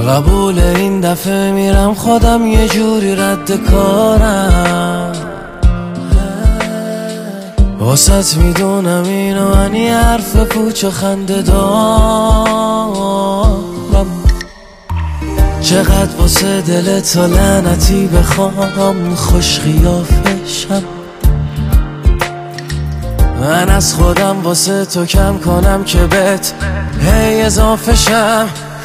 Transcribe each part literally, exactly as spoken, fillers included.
قبول این دفعه میرم خودم یه جوری رد کارم، واسط میدونم اینو من یه حرف پوچ و خنده دارم. چقدر واسه دل تا لعنتی بخوام خوش خیافشم، من از خودم واسه تو کم کنم که بهت هی اضافه شم.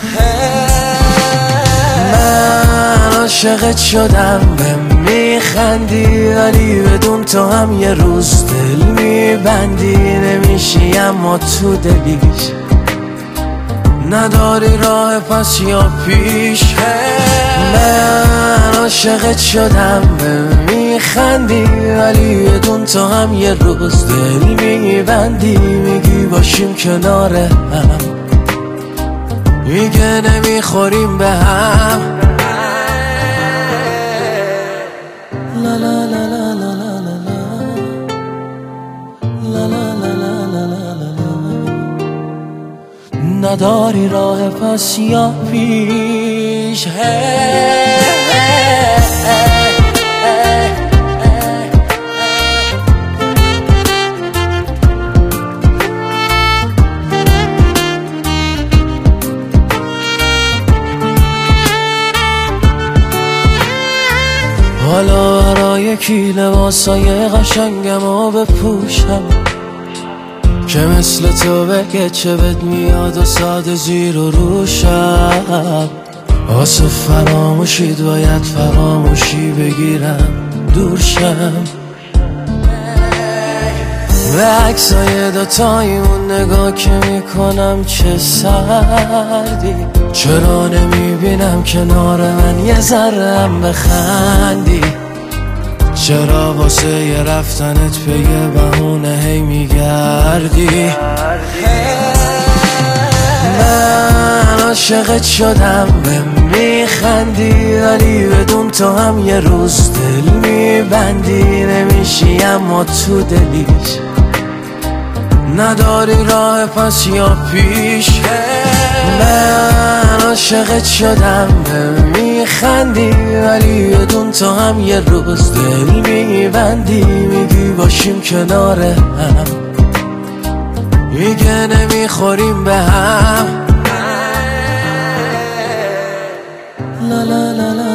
من عاشقت شدم به میخندی، ولی بدون تو هم یه روز دل میبندی. نمیشی اما تو دلیش نداری راه پس یا پیش. من عاشقت شدم به میخندی، ولی بدون تو هم یه روز دل میبندی. میگی باشیم کنار هم، میگه نمیخوریم به هم. لا لا لا لا لا لا لا لا لا لا لا. نداری راه پس یا پیش. حالا برای کی لباسای قشنگمو بپوشم که مثل تو بگه چه بد میاد و ساده زیر و روشم. واسه فراموشید باید فراموشی بگیرم دور شم. به عکسای دوتایمون نگاه که میکنم چه سردی. چرا نمیبینم کنار من یه ذره هم بخندی؟ چرا واسه یه رفتنت به یه بهونه هی میگردی؟ من عاشقت شدم به میخندی، ولی بدون تو هم یه روز دل میبندی. نمیشی اما تو دلیش نداری راه پس یا پیش. من عاشقت شدم به میخندی، ولی بدون تو هم یه روز دل میبندی. میگی باشیم کنار هم، میگه نمیخوریم به هم. لا لا لا لا